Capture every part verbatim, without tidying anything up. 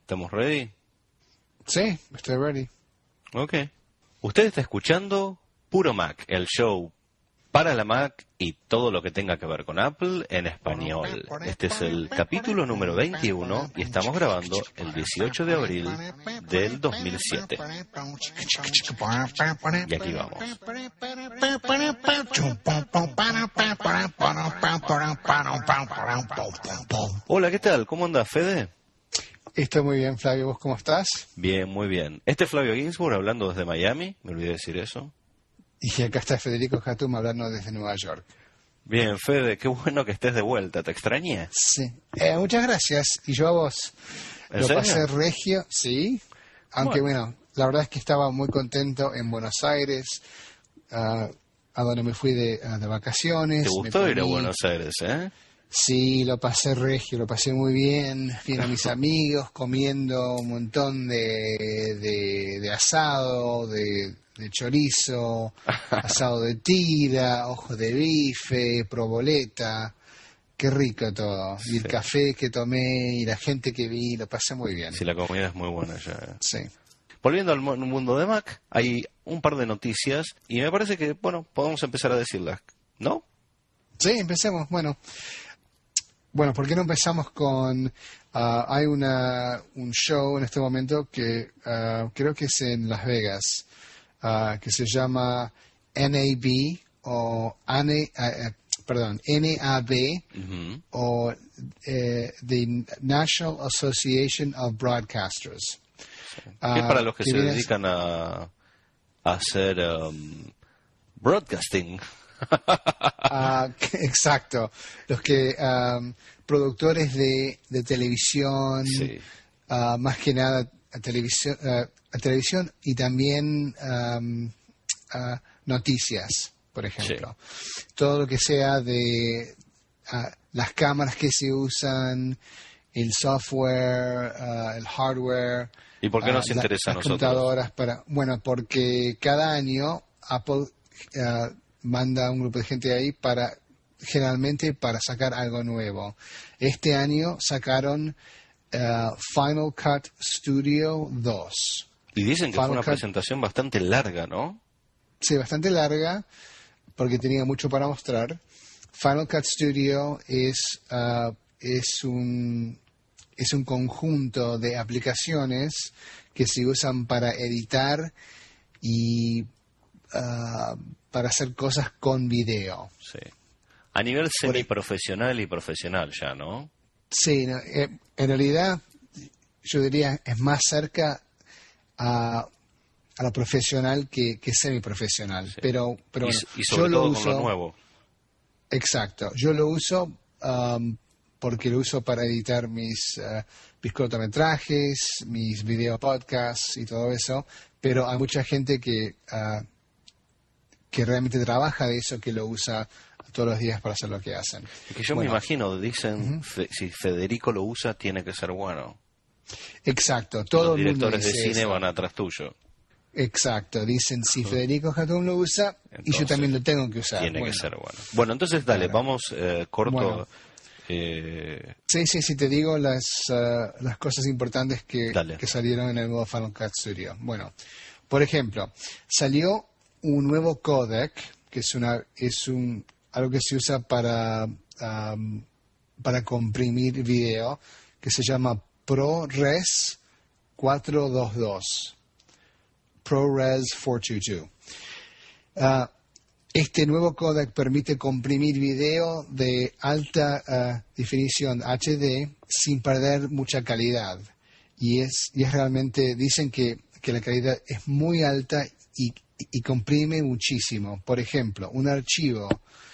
¿Estamos ready? Sí, estoy ready. Ok. Usted está escuchando Puro Mac, el show para la Mac y todo lo que tenga que ver con Apple en español. Este es el capítulo número veintiuno y estamos grabando el dieciocho de abril del dos mil siete. Y aquí vamos. Hola, ¿qué tal? ¿Cómo anda, Fede? Estoy muy bien, Flavio. ¿Vos cómo estás? Bien, muy bien. Este es Flavio Ginsburg hablando desde Miami. Me olvidé decir eso. Y acá está Federico Hatum hablando desde Nueva York. Bien, Fede, qué bueno que estés de vuelta. ¿Te extrañé? Sí. Eh, muchas gracias. Y yo a vos. ¿En Lo serio? pasé regio, sí. Aunque bueno. bueno, la verdad es que estaba muy contento en Buenos Aires, uh, a donde me fui de, uh, de vacaciones. ¿Te gustó me ir a comí... Buenos Aires, eh? Sí, lo pasé regio, lo pasé muy bien. Fui a mis amigos comiendo un montón de, de, de asado, de, de chorizo, asado de tira, ojo de bife, proboleta. Qué rico todo. Y el Sí. café que tomé y la gente que vi, lo pasé muy bien. Sí, la comida es muy buena ya. Sí. Volviendo al mu- mundo de Mac, hay un par de noticias y me parece que, bueno, podemos empezar a decirlas, ¿no? Sí, empecemos. Bueno, bueno, ¿por qué no empezamos con... Uh, hay una un show en este momento que uh, creo que es en Las Vegas, uh, que se llama N A B o N A, uh, uh, perdón, N A B Uh-huh. o eh, the National Association of Broadcasters. Que es para los que, que se viene- dedican a, a hacer um, broadcasting. Ah, exacto, los que um, productores de, de televisión, Sí. ah, más que nada a televisión, ah, a televisión y también um, ah, noticias, por ejemplo. Todo lo que sea de ah, las cámaras que se usan, el software, ah, el hardware. ¿Y por qué ah, nos la- interesa a las nosotros? computadoras para, bueno, porque cada año Apple ah, manda un grupo de gente ahí para, generalmente para sacar algo nuevo. Este año sacaron ah, Final Cut Studio dos. Y dicen que Final fue una Cut- presentación bastante larga, ¿no? Sí, bastante larga, porque tenía mucho para mostrar. Final Cut Studio es, ah, es un es un conjunto de aplicaciones que se usan para editar y ah, para hacer cosas con video. Sí. A nivel semiprofesional y profesional ya, ¿no? Sí, no, eh, en realidad yo diría es más cerca a, a lo profesional que, que semiprofesional. Sí. Pero, pero y, bueno, y sobre yo lo todo uso. con lo nuevo. Exacto, yo lo uso um, porque lo uso para editar mis, uh, mis cortometrajes, mis video podcasts y todo eso, pero hay mucha gente que, uh, que realmente trabaja de eso, que lo usa todos los días para hacer lo que hacen. Es que yo Bueno, me imagino, dicen, fe- si Federico lo usa, tiene que ser bueno. exacto, todo Los el mundo directores de dice cine eso. van atrás tuyo. Exacto, dicen si Federico Hatum lo usa, y Entonces, yo también lo tengo que usar. Tiene Bueno, que ser bueno. Bueno, entonces dale, Claro. vamos eh, corto. Bueno. eh, Sí, sí, sí, te digo las, uh, las cosas importantes que, Dale. que salieron en el nuevo Final Cut Studio. Bueno, por ejemplo, salió un nuevo codec, que es una es un algo que se usa para, um, para comprimir video, que se llama ProRes cuatrocientos veintidós. ProRes cuatrocientos veintidós. Ah, Este nuevo codec permite comprimir video de alta uh, definición H D sin perder mucha calidad. Y es, y es realmente, dicen que, que la calidad es muy alta y, y comprime muchísimo. Por ejemplo, un archivo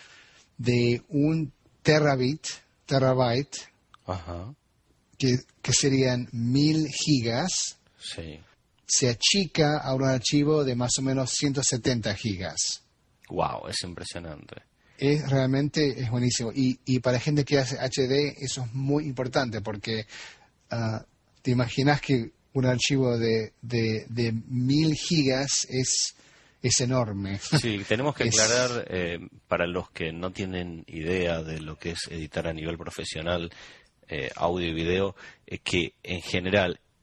de un terabit, terabyte, ajá, que, que serían mil gigas, sí. se achica a un archivo de más o menos ciento setenta gigas. Wow, es impresionante. Es realmente es buenísimo. Y, y para gente que hace H D eso es muy importante porque uh, te imaginas que un archivo de, de, de mil gigas es, es enorme. Sí, tenemos que Es- aclarar eh, para los que no tienen idea de lo que es editar a nivel profesional eh, audio y video, eh, que en general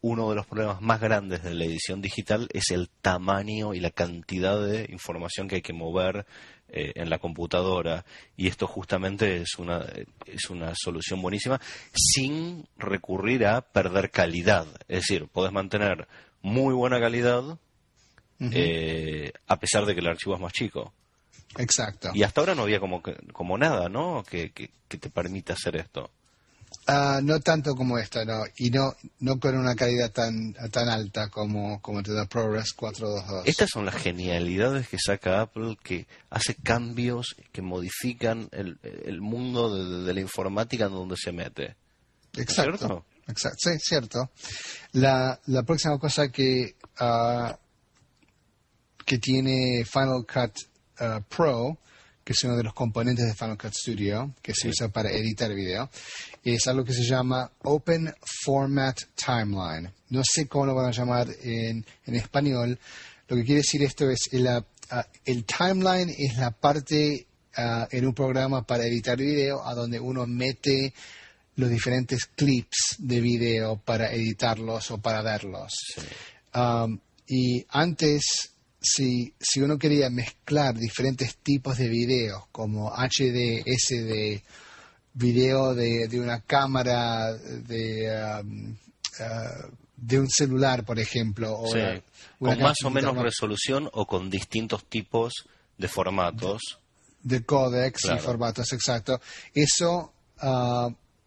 uno de los problemas más grandes de la edición digital es el tamaño y la cantidad de información que hay que mover eh, en la computadora, y esto justamente es una es una solución buenísima sin recurrir a perder calidad. Es decir, podés mantener muy buena calidad uh-huh. eh, a pesar de que el archivo es más chico. Exacto. Y hasta ahora no había como que, como nada, ¿no? Que, que, que te permita hacer esto. Uh, no tanto como esta, no, y no no con una calidad tan tan alta como como te da ProRes cuatrocientos veintidós. Estas son las genialidades que saca Apple, que hace cambios que modifican el, el mundo de, de la informática en donde se mete. Exacto. ¿Cierto? Exacto, sí, cierto. La la próxima cosa que uh, que tiene Final Cut uh, Pro, que es uno de los componentes de Final Cut Studio, que se usa para editar video, es algo que se llama Open Format Timeline. No sé cómo lo van a llamar en, en español. Lo que quiere decir esto es, el, uh, el timeline es la parte uh, en un programa para editar video a donde uno mete los diferentes clips de video para editarlos o para verlos. Sí. Um, y antes... Si, si uno quería mezclar diferentes tipos de videos, como H D, S D, video de, de una cámara, de, um, uh, de un celular, por ejemplo, o sí. una, una con más o menos una, resolución o con distintos tipos de formatos. De, de códecs claro. y formatos, exacto. Eso, uh,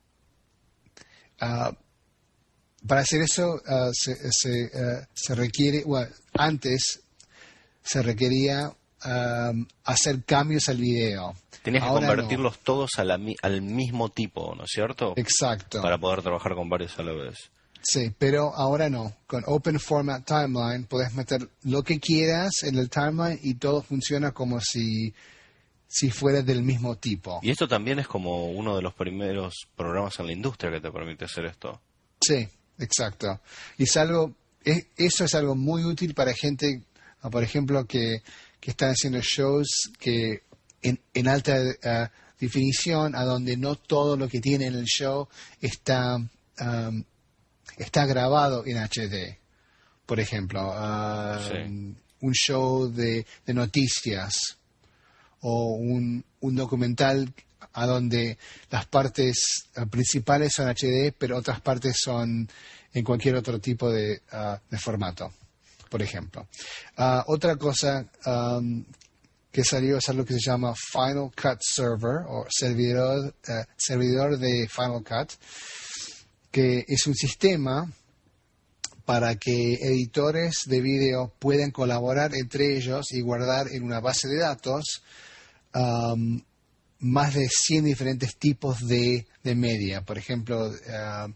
uh, para hacer eso, uh, se, se, uh, se requiere, bueno, antes... se requería um, hacer cambios al video. Tenías que Ahora convertirlos no. todos a la, al mismo tipo, ¿no es cierto? Exacto. Para poder trabajar con varios a la vez. Sí, pero ahora no. Con Open Format Timeline puedes meter lo que quieras en el timeline y todo funciona como si, si fuera del mismo tipo. Y esto también es como uno de los primeros programas en la industria que te permite hacer esto. Sí, exacto. Y es algo, es, eso es algo muy útil para gente... por ejemplo, que, que están haciendo shows que en, en alta uh, definición, a donde no todo lo que tiene en el show está, um, está grabado en H D. Por ejemplo, uh, sí. un show de, de noticias o un, un documental a donde las partes uh, principales son H D, pero otras partes son en cualquier otro tipo de, uh, de formato. Por ejemplo. Uh, otra cosa um, que salió es algo que se llama Final Cut Server, o servidor, uh, servidor de Final Cut, que es un sistema para que editores de video puedan colaborar entre ellos y guardar en una base de datos um, más de cien diferentes tipos de, de media. Por ejemplo, uh,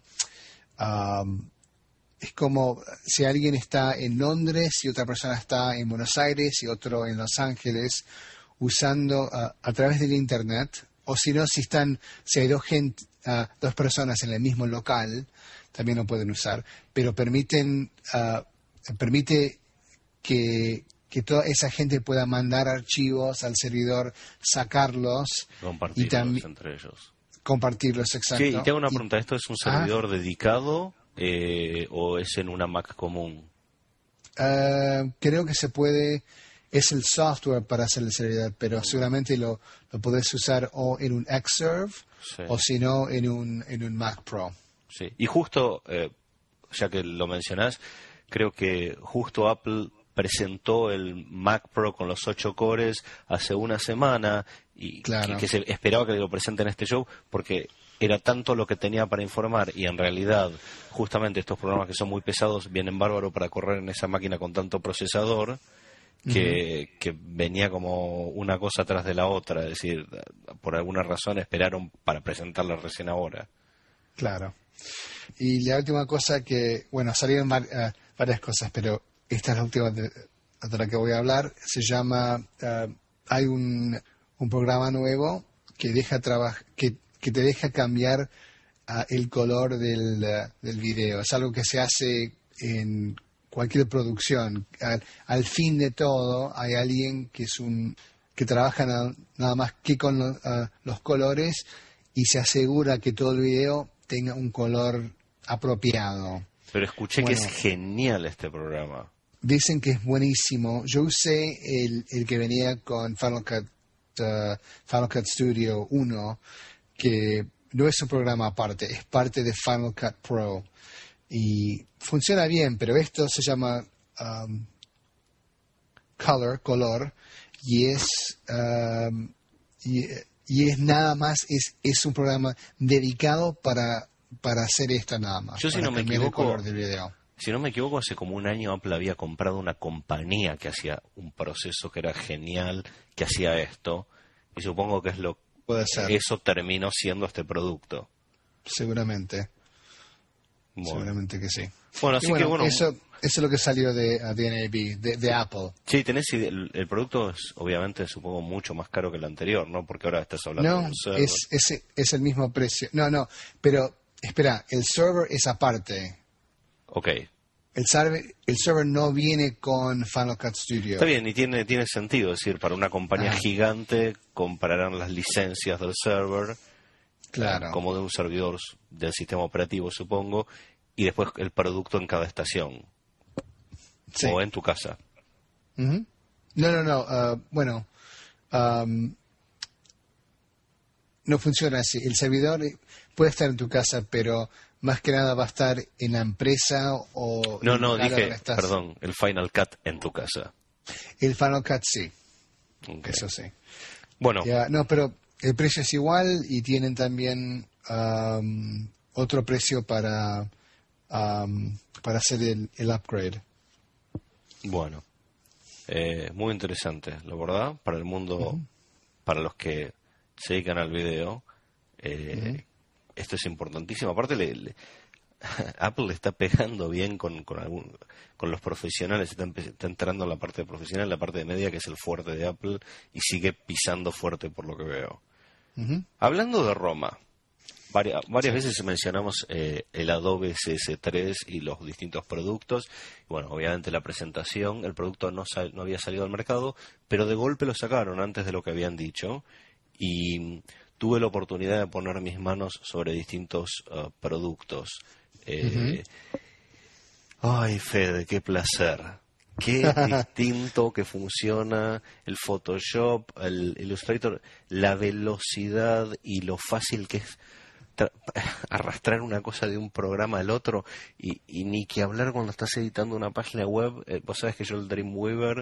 um, es como si alguien está en Londres y otra persona está en Buenos Aires y otro en Los Ángeles, usando uh, a través del Internet, o si no, si están, si hay dos, gente, uh, dos personas en el mismo local, también lo pueden usar, pero permiten, uh, permite que, que toda esa gente pueda mandar archivos al servidor, sacarlos compartirlos y también entre ellos. Compartirlos, exacto. Sí, y te hago una pregunta, ¿esto es un servidor ah, dedicado? Eh, ¿O es en una Mac común? Uh, creo que se puede, es el software para hacer el servidor, pero seguramente lo, lo podés usar o en un Xserve sí. o si no en un, en un Mac Pro. Sí, y justo, eh, ya que lo mencionás, creo que justo Apple presentó el Mac Pro con los ocho cores hace una semana y claro. que, que se esperaba que lo presenten en este show porque era tanto lo que tenía para informar y en realidad justamente estos programas que son muy pesados vienen bárbaro para correr en esa máquina con tanto procesador que, uh-huh. que venía como una cosa tras de la otra, es decir, por alguna razón esperaron para presentarla recién ahora. Claro. Y la última cosa que, bueno, salieron uh, varias cosas, pero esta es la última de, de la que voy a hablar, se llama, uh, hay un, un programa nuevo que deja trabajar, que que te deja cambiar uh, el color del, uh, del video. Es algo que se hace en cualquier producción. Al, al fin de todo, hay alguien que es un que trabaja na, nada más que con lo, uh, los colores y se asegura que todo el video tenga un color apropiado. Pero escuché Bueno, que es genial este programa. dicen que es buenísimo. Yo usé el, el que venía con Final Cut, uh, Final Cut Studio uno, que no es un programa aparte, es parte de Final Cut Pro. Y funciona bien, pero esto se llama um, Color, color, y es um, y, y es nada más, es, es un programa dedicado para, para hacer esto nada más. Yo, si para no me cambiar el equivoco, color del video. Si no me equivoco, hace como un año Apple había comprado una compañía que hacía un proceso que era genial, que hacía esto, y supongo que es lo Puede ser. eso terminó siendo este producto. Seguramente. Bueno. Seguramente que sí. Bueno, Y así que bueno. Eso, eso es lo que salió de, de N A B, de, de Apple. Sí, tenés ide- el, el producto es obviamente supongo mucho más caro que el anterior, ¿no? Porque ahora estás hablando de No, un server. es, es, es el mismo precio. No, no, pero espera, el server es aparte. Ok. El server, el server no viene con Final Cut Studio. Está bien, y tiene, tiene sentido, es decir, para una compañía Ah. gigante comprarán las licencias del server, Claro. eh, como de un servidor s- del sistema operativo, supongo, y después el producto en cada estación, Sí. o en tu casa. Ujú. No, no, no. uh, bueno, um, no funciona así. El servidor puede estar en tu casa, pero más que nada va a estar en la empresa o... No, en no, el lugar dije, donde estás. perdón, el Final Cut en tu casa. El Final Cut sí, Ok. eso sí. Bueno, Ya, no, pero el precio es igual y tienen también um, otro precio para, um, para hacer el, el upgrade. bueno. Eh, muy interesante, la verdad, para el mundo, para los que se dedican al video. Eh, Esto es importantísimo. Aparte, le, le- Apple le está pegando bien con, con, algún, con los profesionales, está, empe- está entrando en la parte profesional, la parte de media, que es el fuerte de Apple, y sigue pisando fuerte por lo que veo. Ujú. Hablando de Roma, varias, varias veces mencionamos eh, el Adobe C S tres y los distintos productos. Bueno, obviamente la presentación, el producto no, sal- no había salido al mercado, pero de golpe lo sacaron antes de lo que habían dicho, y mm, tuve la oportunidad de poner mis manos sobre distintos uh, productos. Eh, Ay, Fede, qué placer. Qué distinto que funciona el Photoshop, el Illustrator, la velocidad y lo fácil que es tra- arrastrar una cosa de un programa al otro, y, y ni que hablar cuando estás editando una página web. Eh, vos sabés que yo el Dreamweaver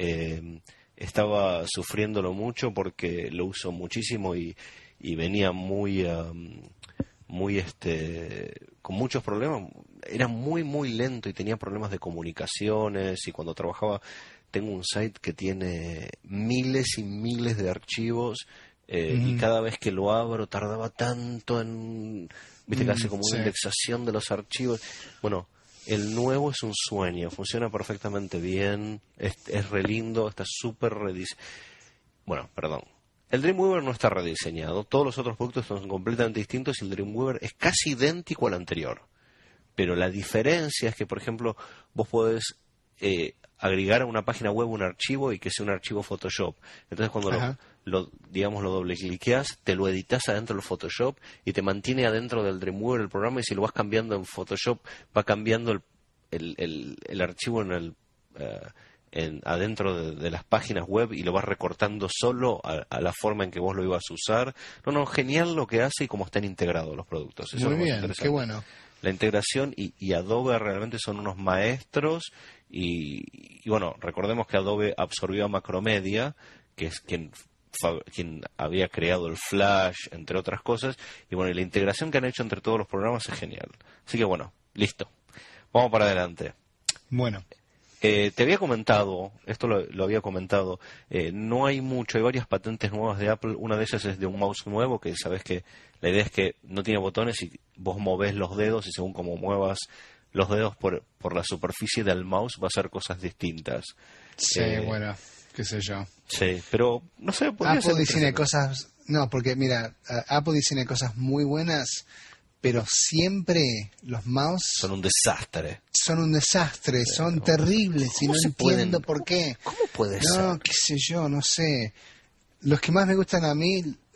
eh, estaba sufriéndolo mucho porque lo uso muchísimo y, y venía muy... um, muy este con muchos problemas, era muy muy lento y tenía problemas de comunicaciones, y cuando trabajaba, tengo un site que tiene miles y miles de archivos, eh, y cada vez que lo abro tardaba tanto en, viste, que Mm, hace como una sí. indexación de los archivos. Bueno, el nuevo es un sueño, funciona perfectamente bien, es, es re lindo, está súper rediseñado. Bueno, perdón. El Dreamweaver no está rediseñado, todos los otros productos son completamente distintos y el Dreamweaver es casi idéntico al anterior. Pero la diferencia es que, por ejemplo, vos podés eh, agregar a una página web un archivo y que sea un archivo Photoshop. Entonces, cuando lo, Ajá. lo, digamos, lo doble cliqueas, te lo editas adentro del Photoshop y te mantiene adentro del Dreamweaver el programa, y si lo vas cambiando en Photoshop, va cambiando el, el, el, el archivo en el... eh, En, adentro de, de las páginas web, y lo vas recortando solo a, a la forma en que vos lo ibas a usar. No, no, genial lo que hace y cómo están integrados los productos. Eso Muy es lo más bien, interesante. qué bueno. La integración y, y Adobe realmente son unos maestros, y, y bueno, recordemos que Adobe absorbió a Macromedia, que es quien, fa- quien había creado el Flash, entre otras cosas, y bueno, y la integración que han hecho entre todos los programas es genial. Así que bueno, listo. Vamos para adelante. Bueno, Eh, te había comentado, esto lo, lo había comentado, eh, no hay mucho, hay varias patentes nuevas de Apple. Una de ellas es de un mouse nuevo, que sabes que la idea es que no tiene botones y vos movés los dedos, y según como muevas los dedos por, por la superficie del mouse va a hacer cosas distintas. sí, Eh, bueno, qué sé yo. Sí, pero no sé, podría Apple ser diseña interesante. cosas... No, porque mira, uh, Apple diseña cosas muy buenas, pero siempre los mouse Son un desastre. son un desastre, son terribles y ¿cómo no se entiendo pueden- por qué. ¿Cómo puede No, ser? qué sé yo, no sé. Los que más me gustan a mí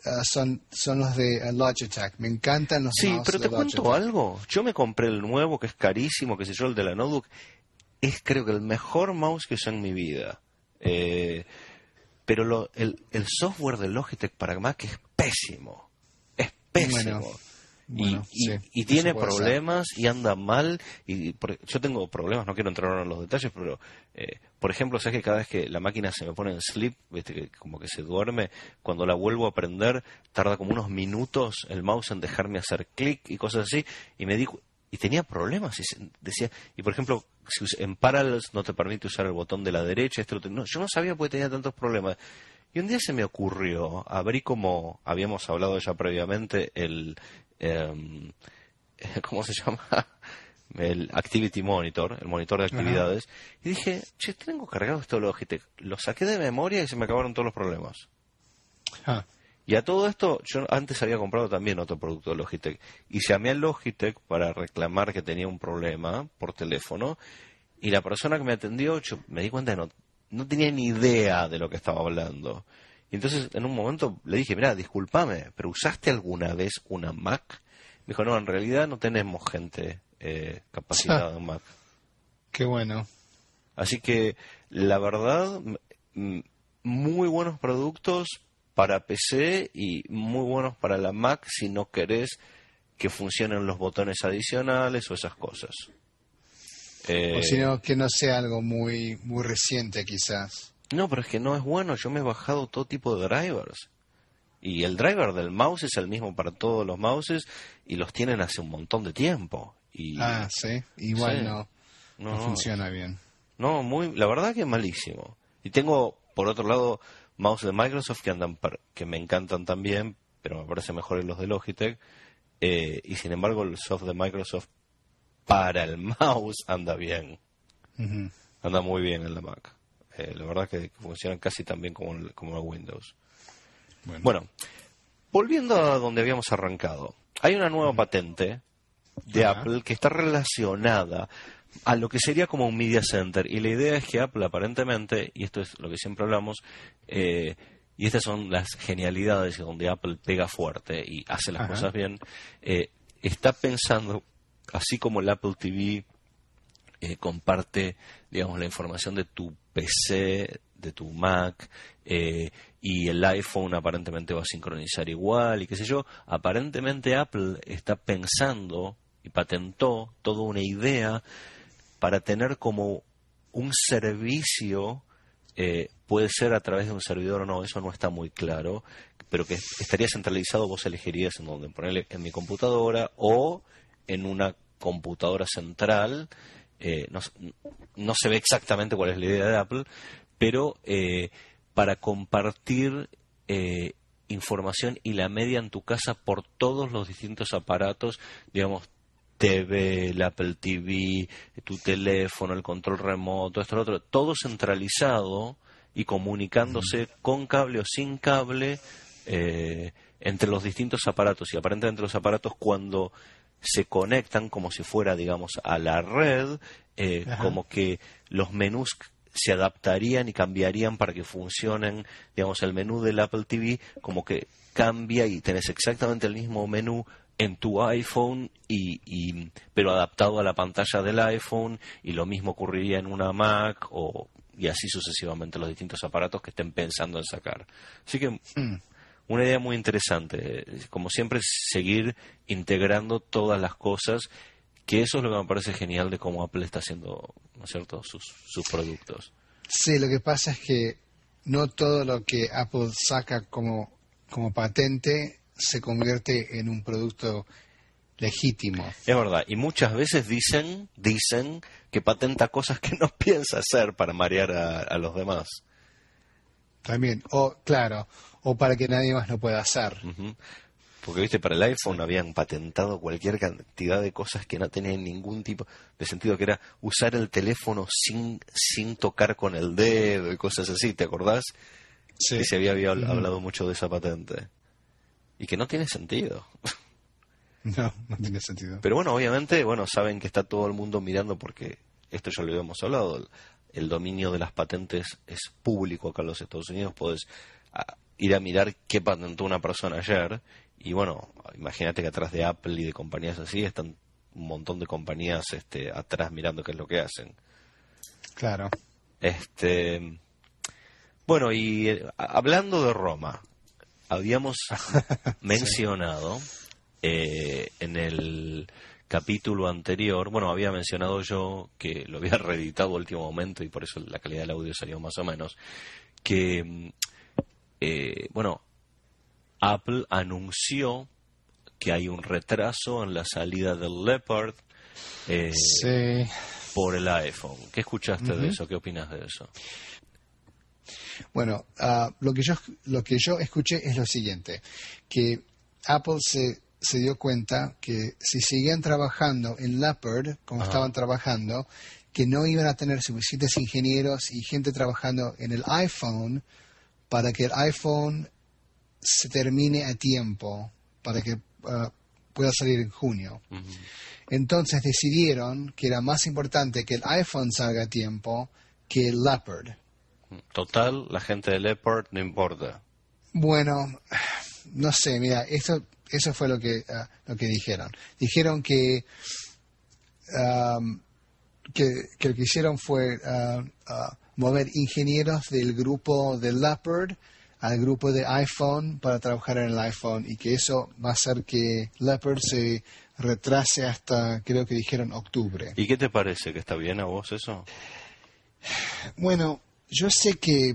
uh, son, son los de uh, Logitech. Me encantan los Sí, mouse pero de te cuento Logitech. algo. Yo me compré el nuevo, que es carísimo, que sé yo, el de la notebook. Es creo que el mejor mouse que usé en mi vida. Eh, pero lo, el, el software de Logitech para Mac es pésimo. Es pésimo. Bueno, bueno, y, sí, y, y tiene eso puede ser. problemas y anda mal. Y por- yo tengo problemas, no quiero entrar ahora en los detalles, pero eh, por ejemplo, sabes que cada vez que la máquina se me pone en sleep, viste que como que se duerme, cuando la vuelvo a prender tarda como unos minutos el mouse en dejarme hacer clic y cosas así, y me di cu- y tenía problemas y se- decía, y por ejemplo, si us- en Parallels no te permite usar el botón de la derecha, este lo te- no, yo no sabía porque tenía tantos problemas. Y un día se me ocurrió, abrí como habíamos hablado ya previamente, el, em, ¿cómo se llama? El Activity Monitor, el monitor de actividades, y dije, che, tengo cargado esto de Logitech. Lo saqué de memoria y se me acabaron todos los problemas. Ah, Y a todo esto, yo antes había comprado también otro producto de Logitech. Y llamé a Logitech para reclamar que tenía un problema por teléfono. Y la persona que me atendió, yo me di cuenta que no, no tenía ni idea de lo que estaba hablando. Y entonces, en un momento, le dije, mira, discúlpame, ¿pero usaste alguna vez una Mac? Me dijo, no, en realidad no tenemos gente eh, capacitada en Mac. qué bueno. Así que, la verdad, m- m- muy buenos productos para P C y muy buenos para la Mac si no querés que funcionen los botones adicionales o esas cosas. Eh, O si no, que no sea algo muy, muy reciente quizás. no, pero es que no es bueno. Yo me he bajado todo tipo de drivers. Y el driver del mouse es el mismo para todos los mouses y los tienen hace un montón de tiempo. Y Ah, sí. Igual Sí. no, no, no no, funciona bien. no, muy, la verdad que es malísimo. Y tengo, por otro lado, mouse de Microsoft que andan par- que me encantan también, pero me parece mejor los de Logitech. Eh, y sin embargo, el soft de Microsoft para el mouse anda bien. Ujú. Anda muy bien en la Mac. Eh, la verdad que funciona casi tan bien como el, como el Windows. Bueno. Bueno, volviendo a donde habíamos arrancado. Hay una nueva patente de Ajá. Apple que está relacionada a lo que sería como un media center. Y la idea es que Apple aparentemente, y esto es lo que siempre hablamos, eh, y estas son las genialidades donde Apple pega fuerte y hace las Ajá. cosas bien, eh, está pensando, así como el Apple T V eh, comparte, digamos, la información de tu P C, de tu Mac, eh, y el iPhone aparentemente va a sincronizar igual, y qué sé yo, aparentemente Apple está pensando y patentó toda una idea para tener como un servicio, eh, puede ser a través de un servidor o no, eso no está muy claro, pero que estaría centralizado, vos elegirías en donde, ponerle en mi computadora o en una computadora central. Eh, no, no se ve exactamente cuál es la idea de Apple, pero eh, para compartir eh, información y la media en tu casa por todos los distintos aparatos, digamos, T V, el Apple T V, tu teléfono, el control remoto, esto, lo otro, todo centralizado y comunicándose con cable o sin cable eh, entre los distintos aparatos. Y aparentemente los aparatos, cuando se conectan como si fuera, digamos, a la red, eh, como que los menús se adaptarían y cambiarían para que funcionen, digamos, el menú del Apple T V como que cambia y tenés exactamente el mismo menú en tu iPhone, y, y pero adaptado a la pantalla del iPhone, y lo mismo ocurriría en una Mac, o y así sucesivamente los distintos aparatos que estén pensando en sacar. Así que Mm. una idea muy interesante, como siempre, seguir integrando todas las cosas, que eso es lo que me parece genial de cómo Apple está haciendo, ¿no es cierto?, sus, sus productos. Sí, lo que pasa es que no todo lo que Apple saca como, como patente se convierte en un producto legítimo. Es verdad, y muchas veces dicen, dicen que patenta cosas que no piensa hacer para marear a, a los demás. También, o claro, o para que nadie más lo pueda hacer. Ujú. Porque, viste, para el iPhone habían patentado cualquier cantidad de cosas que no tenían ningún tipo de sentido, que era usar el teléfono sin, sin tocar con el dedo y cosas así, ¿te acordás? Sí. Que se había, había Ujú. hablado mucho de esa patente. Y que no tiene sentido. No, no tiene sentido. Pero bueno, obviamente, bueno, saben que está todo el mundo mirando, porque esto ya lo habíamos hablado, el, el dominio de las patentes es público acá en los Estados Unidos, podés a ir a mirar qué patentó una persona ayer. Y bueno, imagínate que atrás de Apple y de compañías así están un montón de compañías este, atrás mirando qué es lo que hacen. Claro. Este, bueno, y eh, hablando de Roma, habíamos mencionado eh, en el capítulo anterior, bueno, había mencionado yo que lo había reeditado a último momento y por eso la calidad del audio salió más o menos, que, eh, bueno, Apple anunció que hay un retraso en la salida del Leopard eh, sí. por el iPhone. ¿Qué escuchaste uh-huh. de eso? ¿Qué opinas de eso? Bueno, uh, lo que yo lo que yo escuché es lo siguiente, que Apple se, se dio cuenta que si seguían trabajando en Leopard, como Ajá. estaban trabajando, que no iban a tener suficientes ingenieros y gente trabajando en el iPhone para que el iPhone se termine a tiempo, para que uh, pueda salir en junio. Uh-huh. Entonces decidieron que era más importante que el iPhone salga a tiempo que el Leopard. Total, la gente de Leopard no importa. Bueno, no sé, mira, eso, eso fue lo que, uh, lo que dijeron. Dijeron que, um, que, que lo que hicieron fue uh, uh, mover ingenieros del grupo de Leopard al grupo de iPhone para trabajar en el iPhone y que eso va a hacer que Leopard se retrase hasta, creo que dijeron, octubre. ¿Y qué te parece? ¿Que está bien a vos eso? Bueno, yo sé que,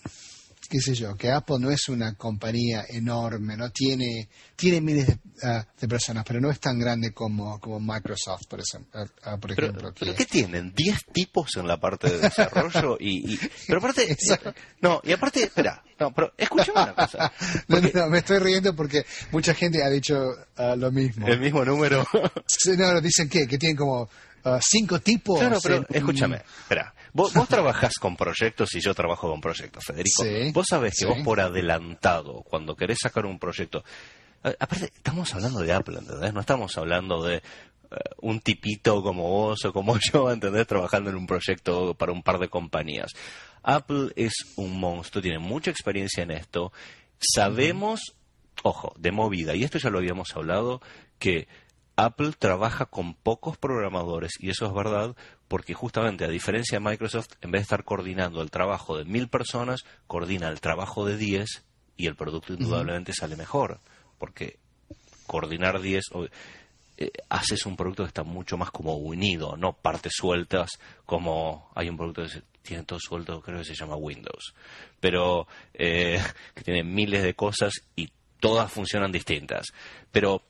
qué sé yo, que Apple no es una compañía enorme, no tiene tiene miles de, uh, de personas, pero no es tan grande como, como Microsoft, por, ejemplo. Uh, por pero, ejemplo ¿Pero que... qué tienen? ¿diez tipos en la parte de desarrollo? y, y Pero aparte... no, y aparte, espera, no, pero escúchame una cosa. Porque... No, no, me estoy riendo porque mucha gente ha dicho uh, lo mismo. ¿El mismo número? Sí, no, no, dicen que, que tienen como uh, cinco tipos. Claro, pero en... escúchame, espera. Vos, vos trabajás con proyectos y yo trabajo con proyectos, Federico. Sí, vos sabés que sí. vos por adelantado, cuando querés sacar un proyecto... Aparte, estamos hablando de Apple, ¿entendés? No estamos hablando de uh, un tipito como vos o como yo, ¿entendés? Trabajando en un proyecto para un par de compañías. Apple es un monstruo, tiene mucha experiencia en esto. Sabemos, uh-huh. ojo, de movida, y esto ya lo habíamos hablado, que Apple trabaja con pocos programadores, y eso es verdad, porque justamente, a diferencia de Microsoft, en vez de estar coordinando el trabajo de mil personas, coordina el trabajo de diez y el producto indudablemente uh-huh. sale mejor. Porque coordinar diez, eh, haces un producto que está mucho más como unido, no partes sueltas, como hay un producto que se, tiene todo suelto, creo que se llama Windows, pero eh, que tiene miles de cosas y todas funcionan distintas. Pero,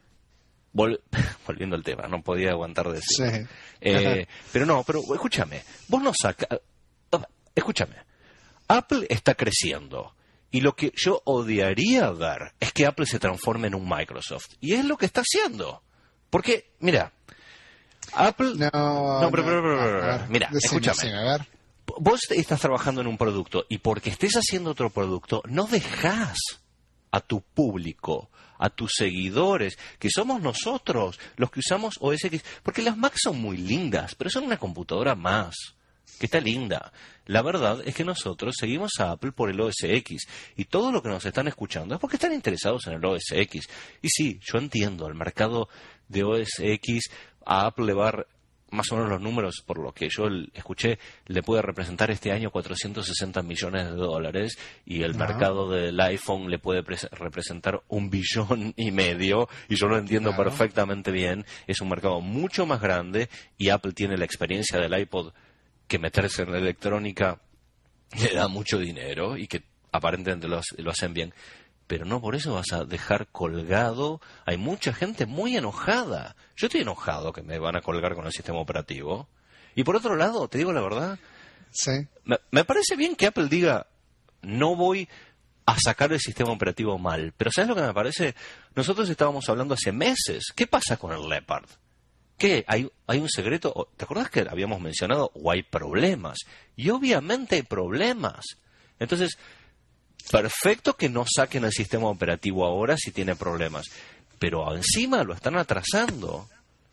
vol- volviendo al tema, no podía aguantar de decir. Sí. Eh, pero no, pero escúchame, vos no sacas... Escúchame, Apple está creciendo. Y lo que yo odiaría ver es que Apple se transforme en un Microsoft. Y es lo que está haciendo. Porque, mira, Apple... No, no, pero, no. pero, pero, pero, A ver, mira, decime, escúchame. decime, a ver. Vos estás trabajando en un producto y porque estés haciendo otro producto, no dejás a tu público, a tus seguidores, que somos nosotros los que usamos O S X. Porque las Macs son muy lindas, pero son una computadora más, que está linda. La verdad es que nosotros seguimos a Apple por el O S X y todo lo que nos están escuchando es porque están interesados en el O S X. Y sí, yo entiendo, el mercado de O S X a Apple le va a dar más o menos los números, por lo que yo escuché, le puede representar este año cuatrocientos sesenta millones de dólares y el uh-huh. mercado del iPhone le puede pre- representar un billón y medio, y yo lo entiendo uh-huh. perfectamente bien. Es un mercado mucho más grande y Apple tiene la experiencia del iPod, que meterse en la electrónica le da mucho dinero y que aparentemente lo, lo hacen bien. Pero no por eso vas a dejar colgado. Hay mucha gente muy enojada. Yo estoy enojado que me van a colgar con el sistema operativo. Y por otro lado, te digo la verdad, sí. me, me parece bien que Apple diga, no voy a sacar el sistema operativo mal. Pero ¿sabes lo que me parece? Nosotros estábamos hablando hace meses. ¿Qué pasa con el Leopard? ¿Qué? ¿Hay, hay un secreto? ¿Te acordás que habíamos mencionado? ¿O hay problemas? Y obviamente hay problemas. Entonces, perfecto que no saquen el sistema operativo ahora si tiene problemas. Pero encima lo están atrasando.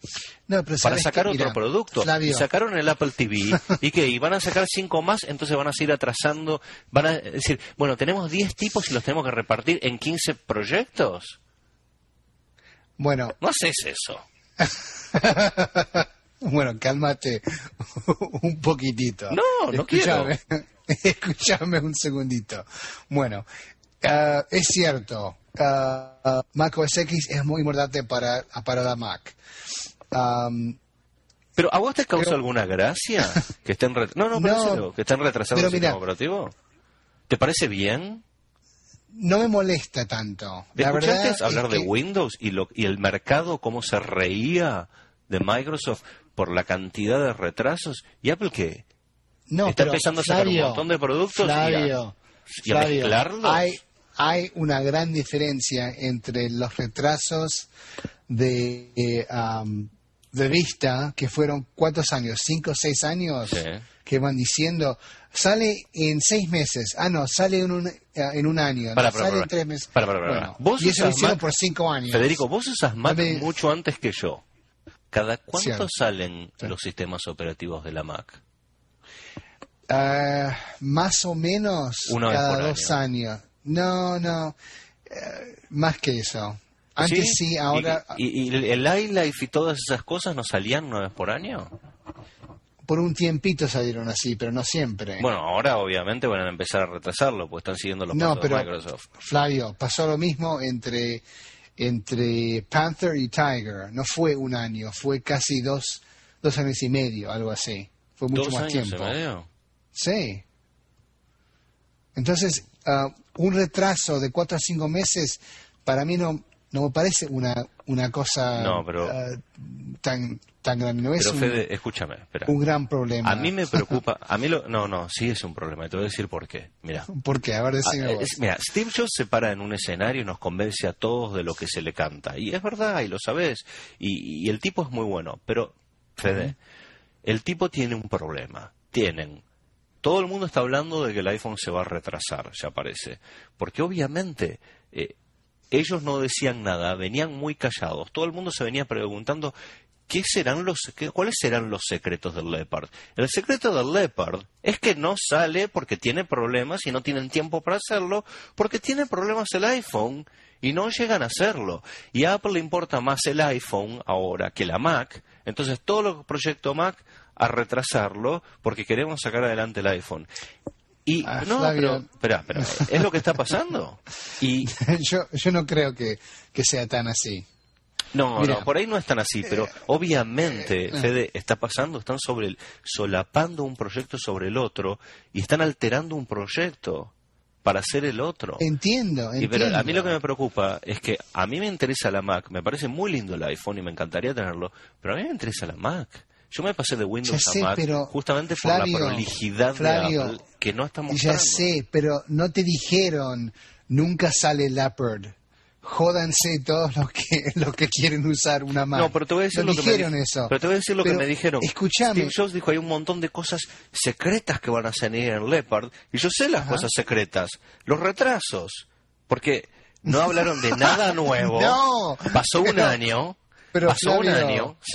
No, pero para ¿sabes sacar qué? otro Mira, producto. Flavio. Y sacaron el Apple T V. ¿Y qué? ¿Y van a sacar cinco más? Entonces van a seguir atrasando. Van a decir, bueno, tenemos diez tipos y los tenemos que repartir en quince proyectos. Bueno. No haces eso. Bueno, cálmate un poquitito. No, no escúchame, quiero. Escúchame un segundito. Bueno, uh, es cierto, uh, uh, Mac O S X es muy importante para, para la Mac. Um, ¿Pero a vos te causa pero, alguna gracia que estén ret... no, no, pero no, en serio, que estén retrasando el sistema mira, operativo? ¿Te parece bien? No me molesta tanto. La ¿Escuchaste verdad hablar es de que... Windows y, lo, y el mercado cómo se reía de Microsoft por la cantidad de retrasos? ¿Y Apple qué? No, Está pero, empezando a sacar Flavio, un montón de productos Flavio, y a, y a Flavio, mezclarlos. Hay, hay una gran diferencia entre los retrasos de, eh, um, de vista, que fueron ¿cuántos años? ¿Cinco o seis años? Sí. Que van diciendo, sale en seis meses. Ah, no, sale en un, en un año. Para, no, para, sale para, en tres meses. para, para, para, Bueno, ¿Vos y eso lo usas hicieron Mac? por cinco años. Federico, vos usas Mac me... mucho antes que yo. ¿Cada cuánto Cierto. salen Sí. los sistemas operativos de la Mac? Uh, más o menos Una vez cada por dos año. años. No, no, uh, más que eso. Antes sí, sí ahora... ¿Y, y, y el iLife y todas esas cosas no salían una vez por año? Por un tiempito salieron así, pero no siempre. Bueno, ahora obviamente van a empezar a retrasarlo, porque están siguiendo los no, pasos pero, de Microsoft. Flavio, pasó lo mismo entre, entre Panther y Tiger. No fue un año, fue casi dos, dos años y medio, algo así. Fue mucho ¿Dos más años tiempo. y medio? Sí. Entonces, uh, un retraso de cuatro a cinco meses, para mí no, no me parece una, una cosa No, pero- uh, tan, tan grande. No es Pero un, Fede, escúchame, espera. un gran problema. A mí me preocupa, a mí lo, no, no, sí es un problema, y te voy a decir por qué. Mira, ¿Por qué? A ver, decime Ah, vos. es- mira, Steve Jobs se para en un escenario y nos convence a todos de lo que se le canta. Y es verdad, y lo sabes. Y, y el tipo es muy bueno. Pero, Fede, el tipo tiene un problema. Tienen. Todo el mundo está hablando de que el iPhone se va a retrasar, ya parece. Porque obviamente eh, ellos no decían nada, venían muy callados. Todo el mundo se venía preguntando ¿qué serán los, qué, cuáles serán los secretos del Leopard? El secreto del Leopard es que no sale porque tiene problemas y no tienen tiempo para hacerlo, porque tiene problemas el iPhone y no llegan a hacerlo. Y a Apple le importa más el iPhone ahora que la Mac. Entonces todo lo proyecto Mac a retrasarlo porque queremos sacar adelante el iPhone. Y Ah, no, Flavio. pero, espera, espera, es lo que está pasando. Y yo, yo no creo que, que sea tan así. no, Mira. no, por ahí no es tan así, pero obviamente, Fede, está pasando, están sobre el, solapando un proyecto sobre el otro y están alterando un proyecto para hacer el otro. Entiendo, Y entiendo. pero a mí lo que me preocupa es que a mí me interesa la Mac, me parece muy lindo el iPhone y me encantaría tenerlo, pero a mí me interesa la Mac. Yo me pasé de Windows Ya sé, a Mac pero, justamente por Flavio, la prolijidad Flavio, de Apple que no está mostrando. Ya sé, pero no te dijeron, nunca sale Leopard. Jódanse todos los que los que quieren usar una Mac. No, pero te voy a decir no lo que me dijeron di- eso. Pero te voy a decir lo Pero, que me dijeron. Escúchame. Steve Jobs dijo hay un montón de cosas secretas que van a salir en Leopard y yo sé las Ajá. cosas secretas, los retrasos, porque no hablaron de nada nuevo. No, pasó un pero- año, pero, pasó un Flavio, año, sí.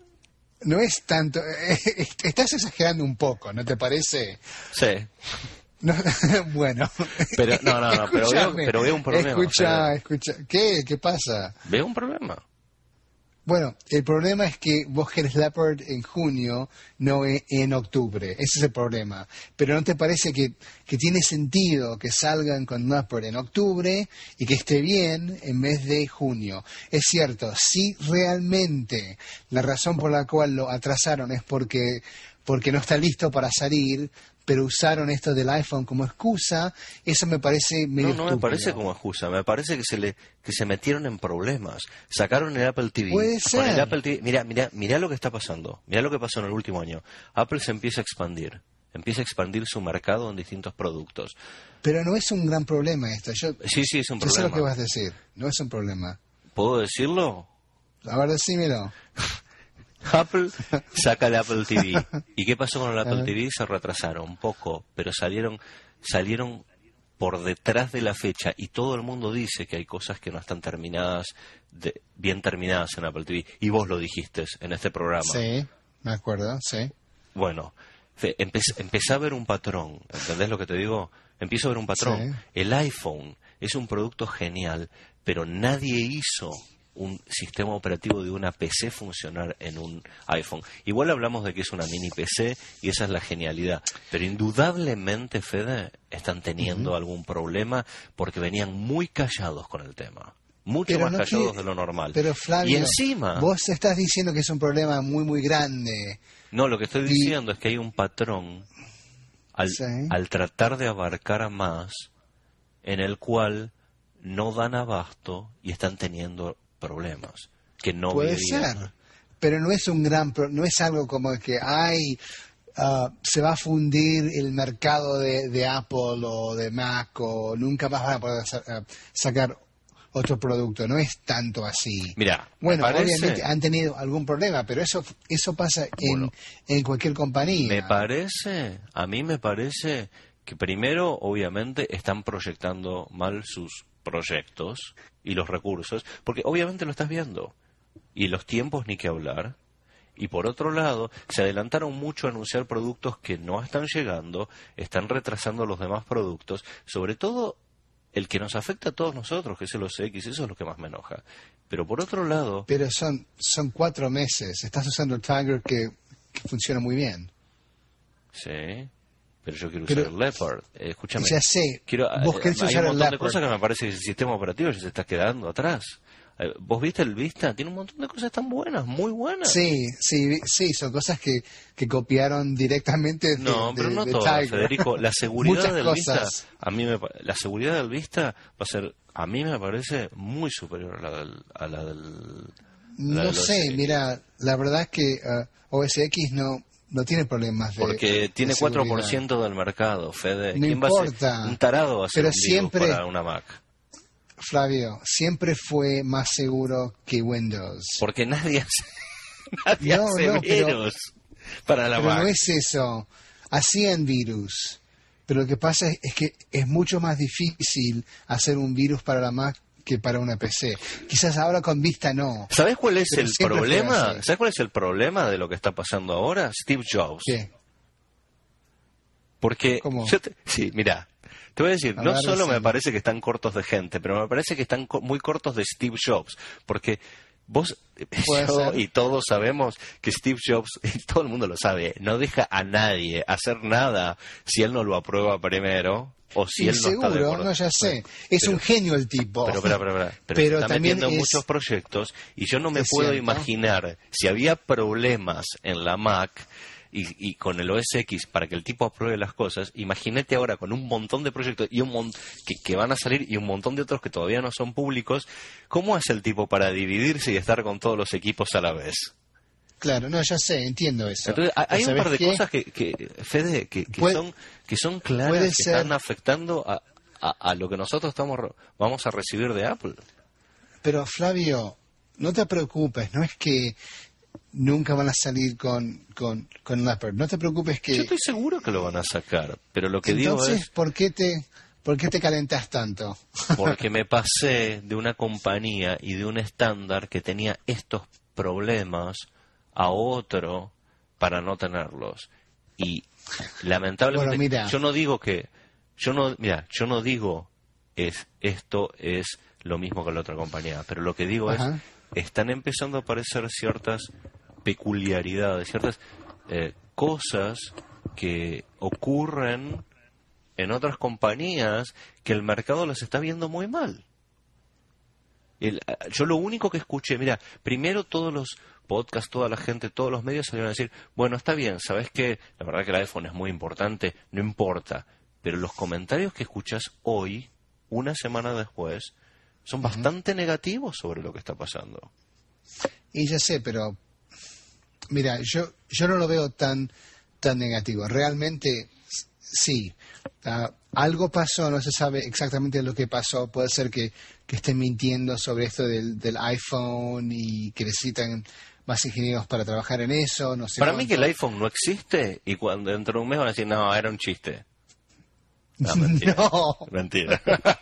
No es tanto. Estás exagerando un poco, ¿no te parece? Sí. No, bueno. Pero- no, no, no, pero veo- Escúchame. pero veo un problema, Escucha, Fede. escucha. ¿Qué? ¿Qué pasa? Veo un problema. Bueno, el problema es que vos querés Leopard en junio, no e- en octubre. Ese es el problema. Pero ¿no te parece que, que tiene sentido que salgan con Leopard en octubre y que esté bien en vez de junio? Es cierto, si realmente la razón por la cual lo atrasaron es porque, porque no está listo para salir, pero usaron esto del iPhone como excusa, eso me parece medio No, no me estúpido. parece como excusa, me parece que se le que se metieron en problemas. Sacaron el Apple T V. Puede Con el ser. Apple T V, mira, mira, mira lo que está pasando. Mira lo que pasó en el último año. Apple se empieza a expandir. Empieza a expandir su mercado en distintos productos. Pero no es un gran problema esto. Yo, Sí, sí, es un yo sé lo que problema. vas a decir. No es un problema. ¿Puedo decirlo? A ver, decímelo. Apple saca el Apple T V. ¿Y qué pasó con el Apple T V? Se retrasaron un poco, pero salieron salieron por detrás de la fecha, y todo el mundo dice que hay cosas que no están terminadas, de, bien terminadas en Apple T V, y vos lo dijiste en este programa. Sí, me acuerdo, sí. Bueno, empecé, empecé a ver un patrón, ¿entendés lo que te digo? Empiezo a ver un patrón. Sí. El iPhone es un producto genial, pero nadie hizo un sistema operativo de una P C funcionar en un iPhone. Igual hablamos de que es una mini P C y esa es la genialidad, pero indudablemente, Fede, están teniendo uh-huh. algún problema porque venían muy callados con el tema, mucho pero más no callados que, de lo normal. Pero Flavio, y encima, vos estás diciendo que es un problema muy muy grande. No, lo que estoy y... diciendo es que hay un patrón al, sí. al tratar de abarcar a más, en el cual no dan abasto y están teniendo problemas que no puede vivían. ser, pero no es un gran pro, no es algo como que ay uh, se va a fundir el mercado de, de Apple o de Mac o nunca más van a poder sa- uh, sacar otro producto. No es tanto así. Mira, bueno, parece, obviamente han tenido algún problema, pero eso eso pasa bueno, en, en cualquier compañía. Me parece, a mí me parece que primero, obviamente, están proyectando mal sus proyectos y los recursos, porque obviamente lo estás viendo, y los tiempos ni que hablar, y por otro lado, se adelantaron mucho a anunciar productos que no están llegando, están retrasando los demás productos, sobre todo el que nos afecta a todos nosotros, que es el O S X, eso es lo que más me enoja. Pero por otro lado... Pero son, son cuatro meses, estás usando el Tiger que, que funciona muy bien. Sí... Pero yo quiero pero, usar el Leopard. Eh, escúchame. Ya sé. Quiero, vos querés hay usar un montón el de cosas que me parece que el sistema operativo ya se está quedando atrás. Eh, ¿Vos viste el Vista? Tiene un montón de cosas tan buenas, muy buenas. Sí, sí, sí, son cosas que, que copiaron directamente de, no, pero de, no de todas, Tiger. Federico. La seguridad del cosas. Vista, a mí me, la seguridad del Vista va a ser, a mí me parece muy superior a la del, a la del no la sé, mira, la verdad es que uh, O S X no no tiene problemas de porque tiene de cuatro por ciento del mercado, Fede. No ¿Quién importa. Va a ser? Un tarado va a ser pero un siempre, virus para una Mac. Flavio, siempre fue más seguro que Windows. Porque nadie hace, nadie no, hace no, virus pero, para la pero Mac. no es eso. Hacían virus. Pero lo que pasa es, es que es mucho más difícil hacer un virus para la Mac que para una P C. Quizás ahora con Vista no. ¿Sabes cuál es el problema? así. ¿Sabes cuál es el problema de lo que está pasando ahora? Steve Jobs. ¿Qué? Porque ¿Cómo? yo te, sí, mira, te voy a decir, A no ver, solo me decime. parece que están cortos de gente, pero me parece que están co- muy cortos de Steve Jobs, porque vos Puede yo ser. y todos sabemos que Steve Jobs, y todo el mundo lo sabe, no deja a nadie hacer nada si él no lo aprueba primero. O si Y él no está de seguro, acuerdo. no, ya sé. Es Pero- un genio el tipo. Pero, pero, pero, pero, pero Pero se está también metiendo en es- muchos proyectos y yo no me es puedo cierto. imaginar si había problemas en la Mac y, y con el O S X para que el tipo apruebe las cosas. Imagínate ahora con un montón de proyectos y un mon- que, que van a salir y un montón de otros que todavía no son públicos. ¿Cómo hace el tipo para dividirse y estar con todos los equipos a la vez? Claro, no, ya sé, entiendo eso. Entonces, hay- hay un ¿Sabes par de qué? cosas que, que Fede, que, que Puede- son que son claras, puede que ser- están afectando a, a, a lo que nosotros estamos vamos a recibir de Apple. Pero Flavio, no te preocupes, no es que nunca van a salir con, con, con Leopard. No te preocupes que... Yo estoy seguro que lo van a sacar, pero lo que Entonces, digo es ¿por qué te, por qué te calentas tanto? porque me pasé de una compañía y de un estándar que tenía estos problemas a otro para no tenerlos. Y lamentablemente Bueno, mira. yo no digo que yo no mira, yo no digo es esto es lo mismo que la otra compañía, pero lo que digo Ajá. es están empezando a aparecer ciertas peculiaridades, ciertas eh, cosas que ocurren en otras compañías que el mercado las está viendo muy mal. El, yo lo único que escuché, mira, primero todos los podcasts, toda la gente, todos los medios salieron a decir, bueno, está bien, ¿sabes qué? La verdad que el iPhone es muy importante, no importa. Pero los comentarios que escuchas hoy, una semana después, son Uh-huh. bastante negativos sobre lo que está pasando. Y ya sé, pero mira, yo yo no lo veo tan tan negativo. Realmente s- sí. Ah, algo pasó, no se sabe exactamente lo que pasó. Puede ser que, que estén mintiendo sobre esto del, del iPhone y que necesitan más ingenieros para trabajar en eso. No sé Para mí cuánto. que el iPhone no existe y cuando dentro de un mes van a decir, no, era un chiste. No, mentira. No. Mentira.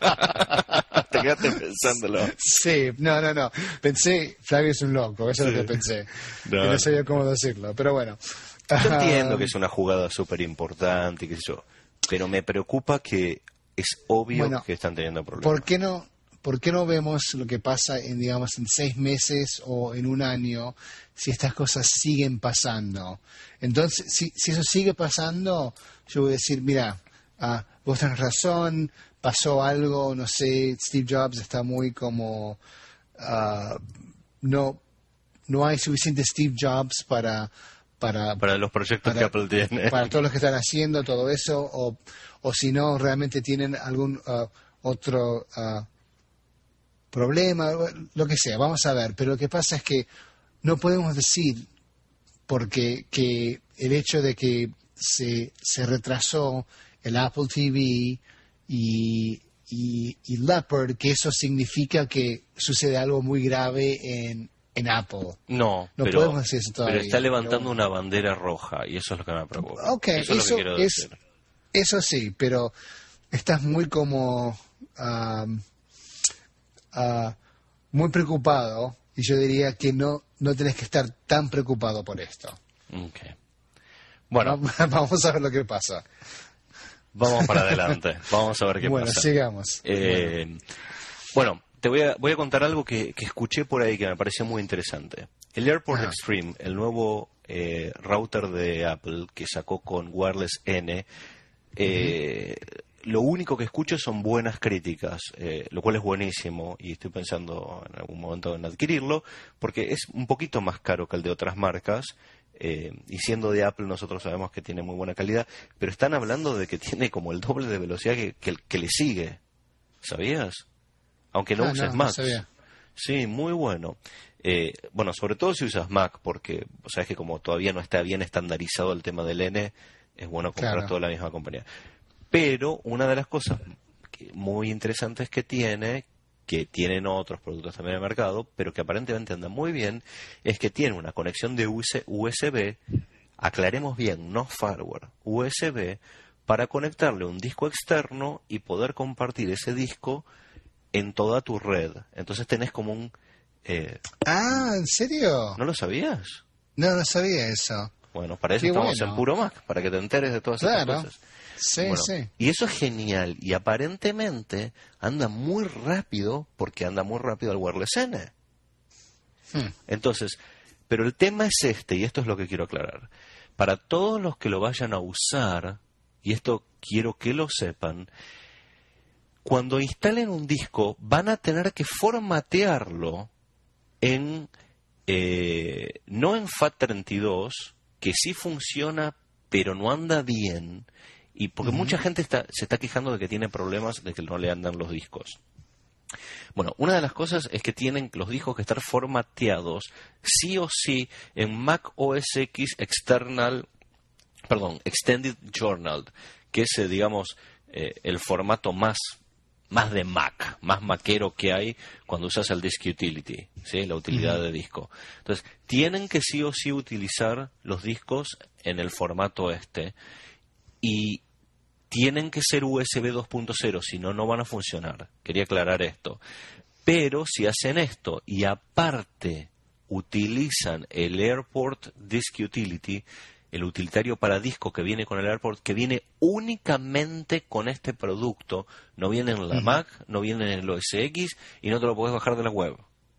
Te quedaste pensándolo. Sí, no, no, no. Pensé, Flavio es un loco, eso Sí. es lo que pensé. No, y no no. sabía cómo decirlo, pero bueno. Yo Ah, entiendo que es una jugada súper importante, qué sé yo, pero me preocupa que es obvio Bueno, que están teniendo problemas. ¿Por qué no, por qué no vemos lo que pasa en, digamos, en seis meses o en un año si estas cosas siguen pasando? Entonces, si, si eso sigue pasando, yo voy a decir, mira, ah, vos tenés razón, pasó algo, no sé, Steve Jobs está muy como... ah, no, no hay suficiente Steve Jobs para... para Para los proyectos para, que Apple tiene. para todos los que están haciendo todo eso, o, o si no, realmente tienen algún ah, otro ah, problema, lo que sea, vamos a ver. Pero lo que pasa es que no podemos decir porque que el hecho de que se, se retrasó el Apple T V y, y, y Leopard, que eso significa que sucede algo muy grave en, en Apple. No, No pero, podemos decir eso todavía, pero está levantando pero- una bandera roja y eso es lo que me preocupa. Ok, eso es lo que eso quiero es, decir. eso sí, pero estás muy como am, ah, muy preocupado y yo diría que no no tenés que estar tan preocupado por esto. Ok. Bueno, Vamos a ver lo que pasa. vamos para adelante. Vamos a ver qué Bueno, pasa. sigamos. Eh, bueno, te voy a, voy a contar algo que, que escuché por ahí que me pareció muy interesante. El AirPort Ajá. Extreme, el nuevo eh, router de Apple que sacó con Wireless N, eh, lo único que escucho son buenas críticas, eh, lo cual es buenísimo y estoy pensando en algún momento en adquirirlo porque es un poquito más caro que el de otras marcas. Eh, y siendo de Apple nosotros sabemos que tiene muy buena calidad, pero están hablando de que tiene como el doble de velocidad que, que, el que le sigue. ¿Sabías? Aunque no Ah, uses no, no Mac. sabía. Sí, muy bueno. Eh, bueno, sobre todo si usas Mac, porque sabes que como todavía no está bien estandarizado el tema del N, es bueno comprar Claro. toda la misma compañía. Pero una de las cosas que- muy interesantes que tiene, que tienen otros productos también en el mercado, pero que aparentemente andan muy bien, es que tiene una conexión de U S B, aclaremos bien, no firmware, U S B, para conectarle un disco externo y poder compartir ese disco en toda tu red. Entonces tenés como un... eh, Ah, ¿en serio? ¿No lo sabías? No, no sabía eso. Bueno, para eso Qué estamos bueno. en Puro Mac, para que te enteres de todas Claro. estas cosas. Sí, Bueno, sí. y eso es genial. Y aparentemente anda muy rápido, porque anda muy rápido el Wireless N. Hmm. Entonces, pero el tema es este, y esto es lo que quiero aclarar. Para todos los que lo vayan a usar, y esto quiero que lo sepan, cuando instalen un disco van a tener que formatearlo en eh, no en FAT treinta y dos, que sí funciona pero no anda bien, y porque Ujú. mucha gente está, se está quejando de que tiene problemas de que no le andan los discos. Bueno, una de las cosas es que tienen los discos que estar formateados sí o sí en Mac O S X External, perdón, Extended Journal, que es, eh, digamos, eh, el formato más más de Mac, más maquero que hay cuando usas el Disk Utility, ¿sí? La utilidad de disco. Entonces, tienen que sí o sí utilizar los discos en el formato este y tienen que ser U S B dos punto cero, si no, no van a funcionar. Quería aclarar esto. Pero si hacen esto y aparte utilizan el AirPort Disk Utility, el utilitario para disco que viene con el AirPort, que viene únicamente con este producto, no viene en la Ujú. Mac, no viene en el O S X y no te lo puedes bajar de la web.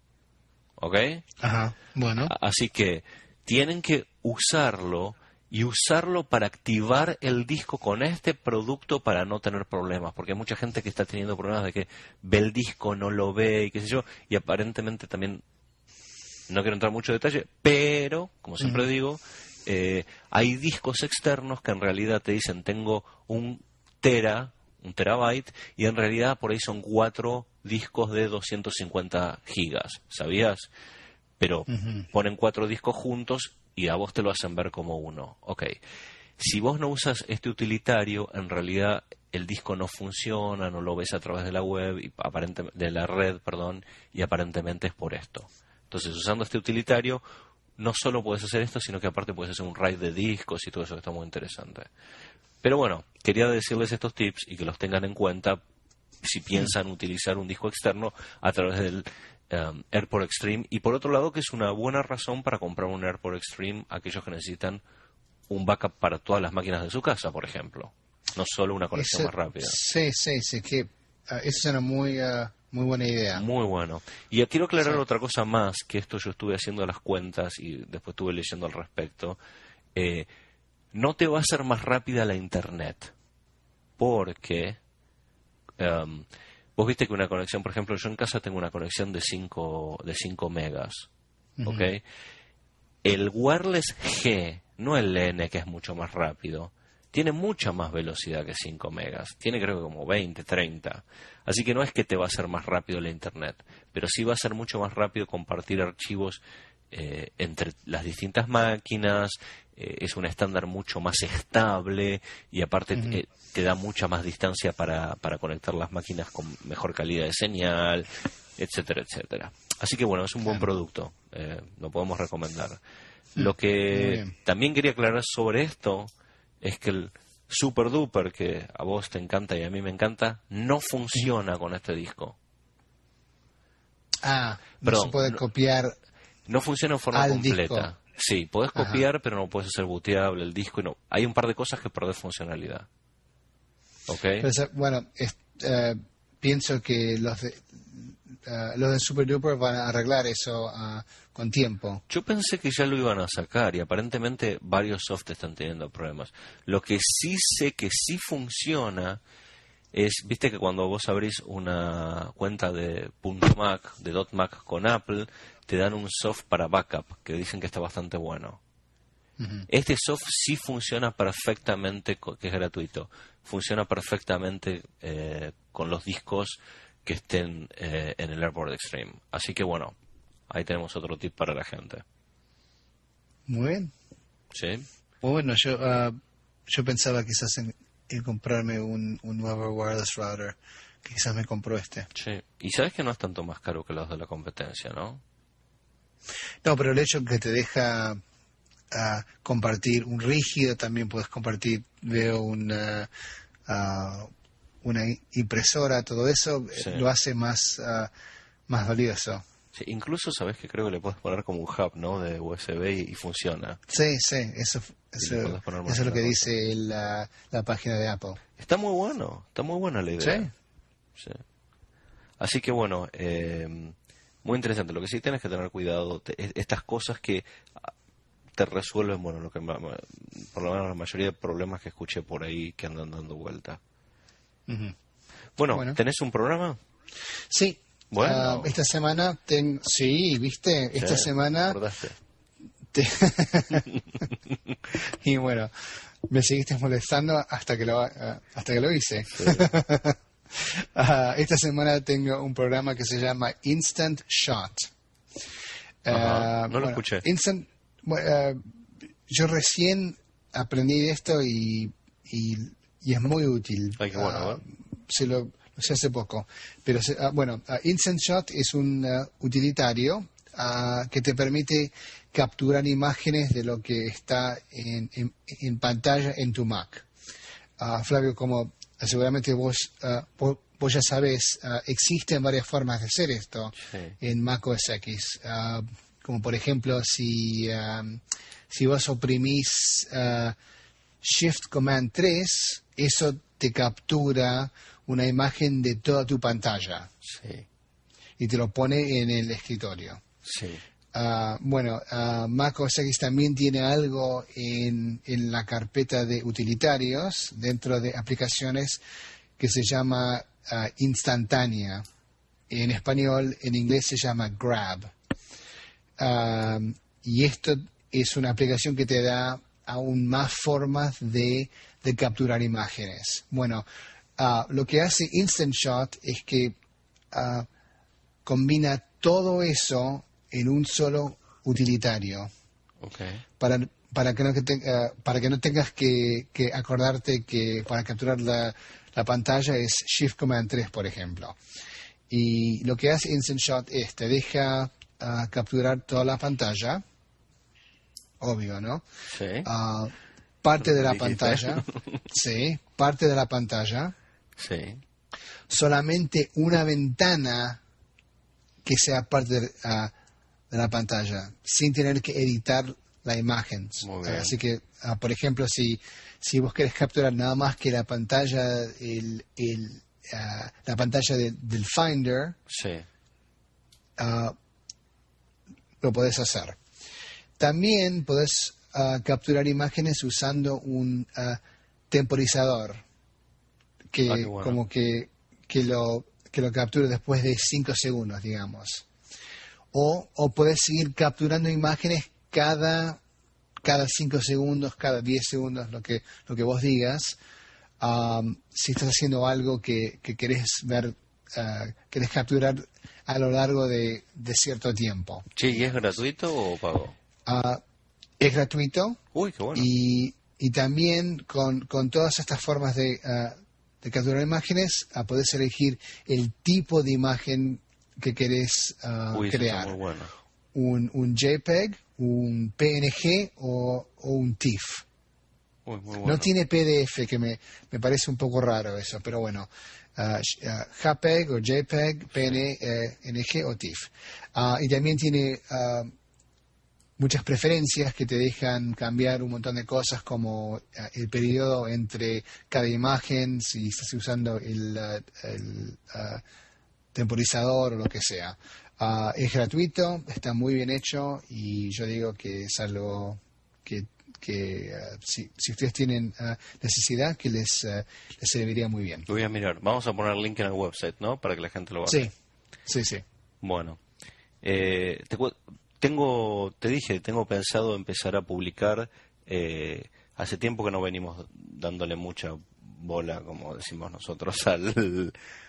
¿Ok? Ajá, bueno. A- Así que tienen que usarlo y usarlo para activar el disco con este producto para no tener problemas, porque hay mucha gente que está teniendo problemas de que ve el disco, no lo ve y qué sé yo, y aparentemente también, no quiero entrar mucho en detalle, pero, como siempre Ujú. digo, eh, hay discos externos que en realidad te dicen tengo un tera, un terabyte, y en realidad por ahí son cuatro discos de doscientos cincuenta gigas, ¿sabías? Pero Ujú. ponen cuatro discos juntos y a vos te lo hacen ver como uno. Ok. Si vos no usas este utilitario, en realidad el disco no funciona, no lo ves a través de la web, y aparente- de la red, perdón, y aparentemente es por esto. Entonces, usando este utilitario, no solo puedes hacer esto, sino que aparte puedes hacer un RAID de discos y todo eso que está muy interesante. Pero bueno, quería decirles estos tips y que los tengan en cuenta si piensan utilizar un disco externo a través del um, AirPort Extreme. Y por otro lado, que es una buena razón para comprar un AirPort Extreme aquellos que necesitan un backup para todas las máquinas de su casa, por ejemplo. No solo una conexión Eso, más rápida. Sí, sí, sí, que uh, eso es una muy, uh, muy buena idea. Muy bueno. Y quiero aclarar Sí. otra cosa más, que esto yo estuve haciendo las cuentas y después estuve leyendo al respecto. Eh, no te va a hacer más rápida la internet, porque um, vos viste que una conexión, por ejemplo, yo en casa tengo una conexión de cinco de cinco megas, Ujú. ¿ok? El wireless G, no el N, que es mucho más rápido, tiene mucha más velocidad que cinco megas. Tiene creo que como veinte, treinta. Así que no es que te va a hacer más rápido la internet, pero sí va a ser mucho más rápido compartir archivos eh, entre las distintas máquinas. Eh, es un estándar mucho más estable y aparte Ujú. eh, te da mucha más distancia para, para conectar las máquinas con mejor calidad de señal, etcétera, etcétera. Así que bueno, es un buen Claro. producto, eh, lo podemos recomendar. Lo Muy que bien. también quería aclarar sobre esto es que el Super Duper, que a vos te encanta y a mí me encanta, no funciona con este disco. Ah, no Perdón, se puede no- copiar. No funciona en forma Al completa. disco. Sí, podés Ajá. copiar, pero no puedes hacer booteable el disco. Y no. Hay un par de cosas que perdés funcionalidad. ¿Ok? Pero, sa- bueno, es- eh, pienso que los de, eh, los de Super Duper van a arreglar eso ah, con tiempo. Yo pensé que ya lo iban a sacar y aparentemente varios soft están teniendo problemas. Lo que sí sé que sí funciona es, viste que cuando vos abrís una cuenta de .mac, de .mac con Apple, te dan un soft para backup que dicen que está bastante bueno. Ujú. Este soft sí funciona perfectamente, co- que es gratuito, funciona perfectamente eh, con los discos que estén eh, en el AirPort Extreme. Así que bueno, ahí tenemos otro tip para la gente. Muy bien. ¿Sí? Muy bueno, yo, ah, yo pensaba quizás en, en comprarme un, un nuevo wireless router. Quizás me compro este. Sí. Y sabes que no es tanto más caro que los de la competencia, ¿no? No, pero el hecho que te deja ah, compartir un rígido, también puedes compartir, veo una, ah, una impresora, todo eso, eh, Sí. lo hace más, ah, más valioso. Sí, incluso sabes que creo que le puedes poner como un hub, ¿no? De U S B y, y funciona. Sí, sí, eso, Y le eso, podés poner más eso es lo de que una dice la, la página de Apple. Está muy bueno, está muy buena la idea. Sí. Sí. Así que bueno, eh, muy interesante. Lo que sí tienes que tener cuidado, te- es- estas cosas que ah, te resuelven, bueno, lo que ma- ma- por lo menos la mayoría de problemas que escuché por ahí que andan dando vuelta. Ujú. Bueno, Bueno. ¿tenés un programa? Sí. Bueno. Ah, esta semana tengo... Sí, ¿viste? Esta Sí, semana... ¿recordaste? te- y bueno, me seguiste molestando hasta que lo, ah, hasta que lo hice. Sí. Ah, esta semana tengo un programa que se llama Instant Shot. Ajá, Ah, no lo bueno, escuché. Instant, bueno, ah, yo recién aprendí de esto y, y, y es muy útil. Ay, qué bueno, Ah, ¿eh? se lo, lo sé hace poco. Pero se- ah, bueno, ah, Instant Shot es un ah, utilitario ah, que te permite capturar imágenes de lo que está en, en- en pantalla en tu Mac. Ah, Flavio, como seguramente vos, ah, vos, vos ya sabés, ah, existen varias formas de hacer esto Sí. en Mac O S X. Ah, como por ejemplo, si, ah, si vos oprimís ah, Shift Command tres, eso te captura una imagen de toda tu pantalla Sí, y te lo pone en el escritorio. sí. Ah, bueno, ah, Mac O S X también tiene algo en, en la carpeta de utilitarios dentro de aplicaciones que se llama ah, instantánea. En español, en inglés se llama Grab. Ah, y esto es una aplicación que te da aún más formas de, de capturar imágenes. Bueno, ah, lo que hace Instant Shot es que ah, combina todo eso en un solo utilitario Ok. para, para, que, no que te- eh, para que no tengas que, que acordarte que para capturar la, la pantalla es Shift Command tres, por ejemplo. Y lo que hace Instant Shot es te deja ah, capturar toda la pantalla, obvio, ¿no? Sí. Ah, parte de la pantalla, sí, parte de la pantalla, sí, solamente una ventana que sea parte de, uh, de la pantalla, sin tener que editar la imagen. Muy bien. Así que, uh, por ejemplo, si, si vos querés capturar nada más que la pantalla, el, el, uh, la pantalla de, del Finder, sí. uh, lo podés hacer. También podés uh, capturar imágenes usando un uh, temporizador que Ah, qué bueno. como que, que lo que lo capture después de cinco segundos, digamos. O, o podés seguir capturando imágenes cada cada cinco segundos, cada diez segundos, lo que lo que vos digas. Um, si estás haciendo algo que, que querés ver, uh, querés capturar a lo largo de, de cierto tiempo. Sí, ¿y es gratuito o pago? Uh, es gratuito. Uy, qué bueno. Y, y también con, con todas estas formas de, uh, de capturar imágenes, uh, podés elegir el tipo de imagen que querés uh, Uy, eso está crear. muy bueno. Un, un JPEG, un P N G o, o un TIFF. Uy, muy bueno. No tiene P D F, que me, me parece un poco raro eso, pero bueno. Uh, uh, JPEG o JPEG, P N G o TIFF. Uh, y también tiene uh, muchas preferencias que te dejan cambiar un montón de cosas, como uh, el periodo entre cada imagen, si estás usando el, uh, el uh, temporizador o lo que sea. Uh, es gratuito, está muy bien hecho y yo digo que es algo que, que uh, si, si ustedes tienen uh, necesidad, que les, uh, les serviría muy bien. Lo voy a mirar. Vamos a poner el link en el website, ¿no? Para que la gente lo baje. Sí, sí, sí. Bueno. Eh, te, cu- tengo, te dije, tengo pensado empezar a publicar. Eh, hace tiempo que no venimos dándole mucha bola, como decimos nosotros, al,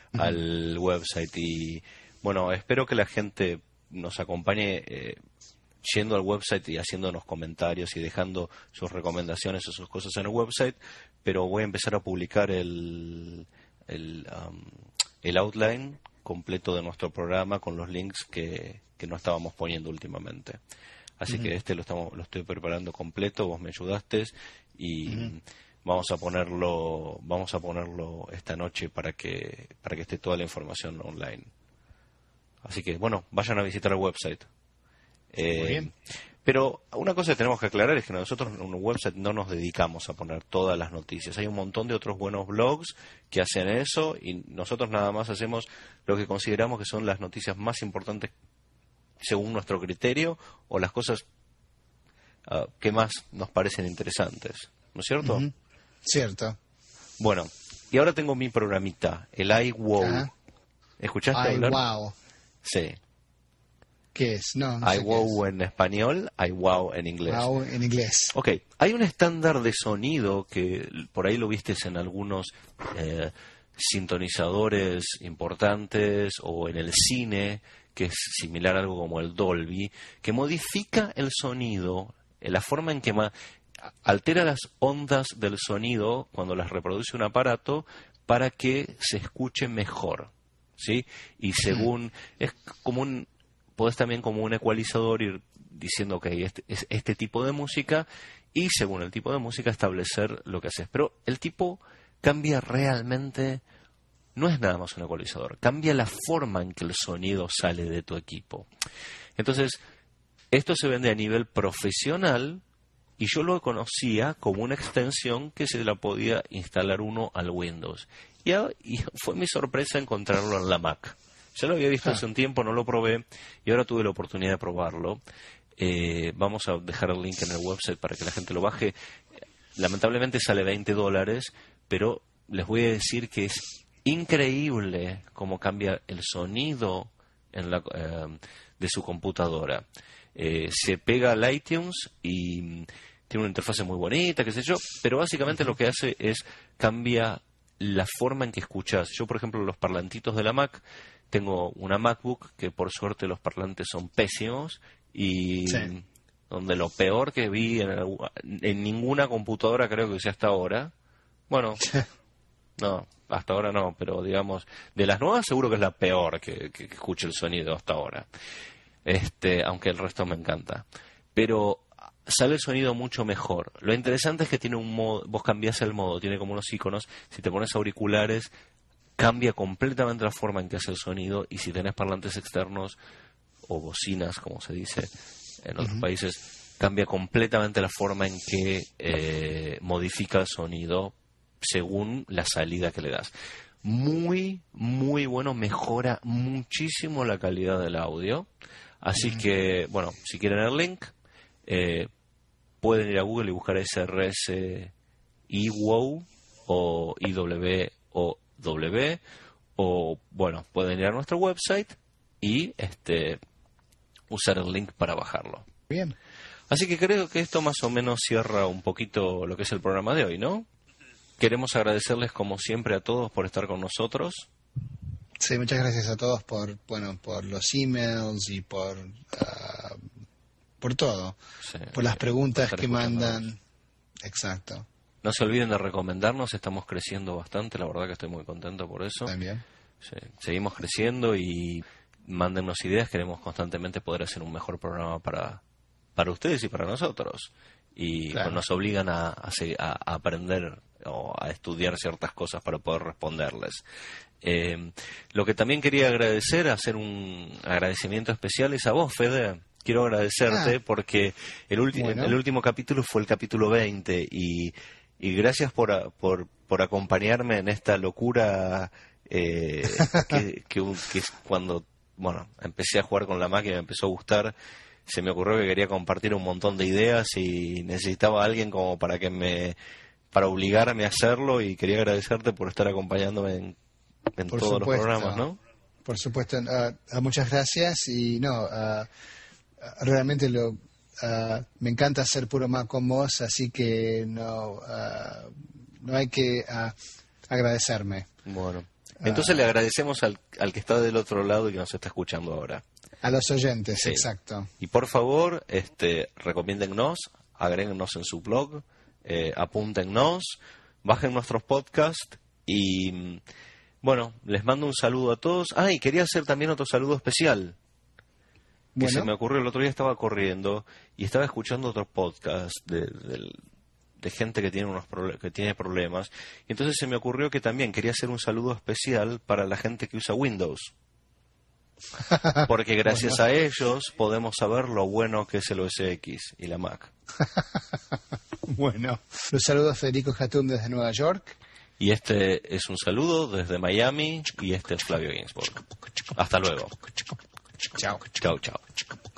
al website. Y bueno, espero que la gente nos acompañe eh, yendo al website y haciéndonos comentarios y dejando sus recomendaciones o sus cosas en el website, pero voy a empezar a publicar el, el, um, el outline completo de nuestro programa con los links que, que no estábamos poniendo últimamente. Así uh-huh. que este lo estamos lo estoy preparando completo, vos me ayudaste y uh-huh. vamos a ponerlo vamos a ponerlo esta noche para que para que esté toda la información online. Así que, bueno, vayan a visitar el website. Eh, Muy bien. Pero una cosa que tenemos que aclarar es que nosotros en un website no nos dedicamos a poner todas las noticias. Hay un montón de otros buenos blogs que hacen eso y nosotros nada más hacemos lo que consideramos que son las noticias más importantes según nuestro criterio o las cosas uh, que más nos parecen interesantes. ¿No es cierto? Uh-huh. Cierto. Bueno, y ahora tengo mi programita, el iWow. Ajá. ¿Escuchaste hablar? iWow. Sí. ¿Qué es? No, no sé iWow qué es. en español, iWow en inglés. Wow en inglés. Ok, hay un estándar de sonido que por ahí lo vistes en algunos eh, sintonizadores importantes o en el cine, que es similar a algo como el Dolby, que modifica el sonido, la forma en que ma- altera las ondas del sonido cuando las reproduce un aparato para que se escuche mejor, ¿sí? Y según, es como un, podés también como un ecualizador ir diciendo que este, es este tipo de música y según el tipo de música establecer lo que haces. Pero el tipo cambia realmente, no es nada más un ecualizador, cambia la forma en que el sonido sale de tu equipo. Entonces, esto se vende a nivel profesional y yo lo conocía como una extensión que se la podía instalar uno al Windows. Y, a, y fue mi sorpresa encontrarlo en la Mac. Ya lo había visto hace un tiempo, no lo probé y ahora tuve la oportunidad de probarlo. Eh, vamos a dejar el link en el website para que la gente lo baje. Lamentablemente sale veinte dólares, pero les voy a decir que es increíble cómo cambia el sonido en la, eh, de su computadora. Eh, se pega al iTunes y tiene una interfaz muy bonita, qué sé yo, pero básicamente uh-huh. lo que hace es cambia la forma en que escuchas. Yo, por ejemplo, los parlantitos de la Mac, tengo una MacBook que por suerte los parlantes son pésimos y sí. donde lo peor que vi en, en ninguna computadora creo que sea hasta ahora. Bueno, no, hasta ahora no, pero digamos, de las nuevas seguro que es la peor que, que, que escuche el sonido hasta ahora. Este, aunque el resto me encanta. Pero sale el sonido mucho mejor. Lo interesante es que tiene un modo, vos cambiás el modo, tiene como unos iconos, si te pones auriculares cambia completamente la forma en que hace el sonido, y si tenés parlantes externos o bocinas, como se dice en otros uh-huh. países, cambia completamente la forma en que eh, modifica el sonido según la salida que le das. Muy, muy bueno, mejora muchísimo la calidad del audio. Así uh-huh. que, bueno, si quieren el link, eh, pueden ir a Google y buscar S R S I W O W o I W O W, o bueno, pueden ir a nuestro website y este usar el link para bajarlo. Bien. Así que creo que esto más o menos cierra un poquito lo que es el programa de hoy, ¿no? Queremos agradecerles como siempre a todos por estar con nosotros. Sí, muchas gracias a todos por, bueno, por los emails y por uh, por todo, sí, por las preguntas que mandan. Exacto. No se olviden de recomendarnos, estamos creciendo bastante, la verdad que estoy muy contento por eso. También. Sí, seguimos creciendo y mándennos ideas, queremos constantemente poder hacer un mejor programa para, para ustedes y para nosotros. Y claro. pues, nos obligan a, a, a aprender o a estudiar ciertas cosas para poder responderles. Eh, lo que también quería agradecer, hacer un agradecimiento especial es a vos, Fede. Quiero agradecerte ah, porque el, ulti- bueno. el último capítulo fue el capítulo veinte y... Y gracias por, por, por acompañarme en esta locura eh, que, que, que cuando bueno empecé a jugar con la máquina, me empezó a gustar, se me ocurrió que quería compartir un montón de ideas y necesitaba a alguien como para que me para obligarme a hacerlo, y quería agradecerte por estar acompañándome en, en todos supuesto. los programas, ¿no? Por supuesto, uh, uh, muchas gracias y no, uh, realmente lo... Uh, me encanta hacer Puro Mac con vos, así que no uh, no hay que uh, agradecerme. Bueno, entonces uh, le agradecemos al, al que está del otro lado y que nos está escuchando ahora. A los oyentes, sí. Exacto. Y por favor, este, recomiéndennos, agréguennos en su blog, eh, apúntennos, bajen nuestros podcasts y, bueno, les mando un saludo a todos. Ah, y quería hacer también otro saludo especial. Que bueno. se me ocurrió, el otro día estaba corriendo y estaba escuchando otro podcast de, de, de gente que tiene unos proble- que tiene problemas, y entonces se me ocurrió que también quería hacer un saludo especial para la gente que usa Windows, porque gracias bueno. a ellos podemos saber lo bueno que es el O S X y la Mac. Bueno, los saludos Federico Jatún desde Nueva York. Y este es un saludo desde Miami, y este es Flavio Ginsburg. Hasta luego. Chao. Chao, chao.